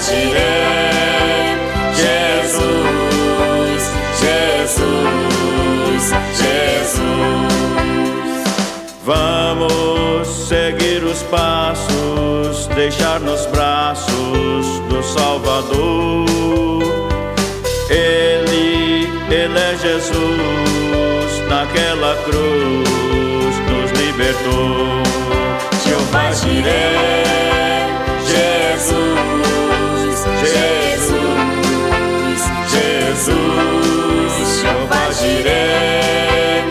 Jireh, Jesus, Jesus, Jesus. Vamos seguir os passos, deixar nos braços do Salvador. Ele é Jesus, naquela cruz nos libertou. Jeová Jireh, Jesus, Jesus, Jesus. Jeová Jireh,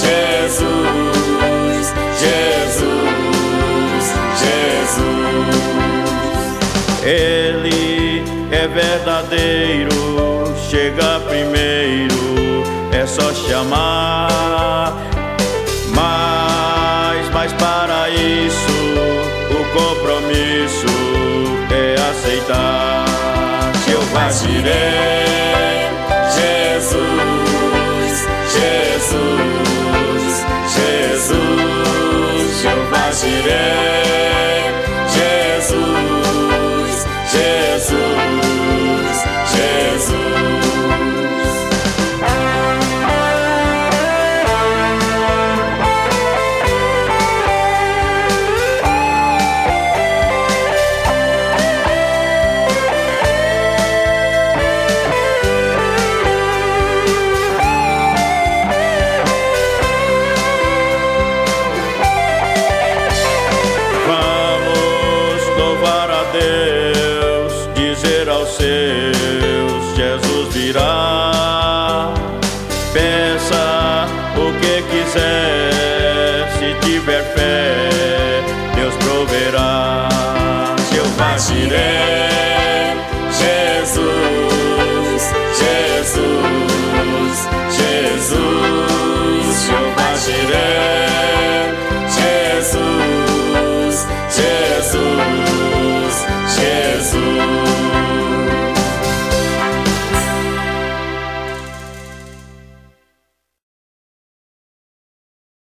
Jesus, Jesus, Jesus. Ele é verdadeiro, chega primeiro, é só chamar. Mas para isso o compromisso é aceitar. Jeová Jireh, Jesus, Jesus, Jesus. Jeová Jireh, Jesus, Jesus, Jesus. Deus, dizer aos seus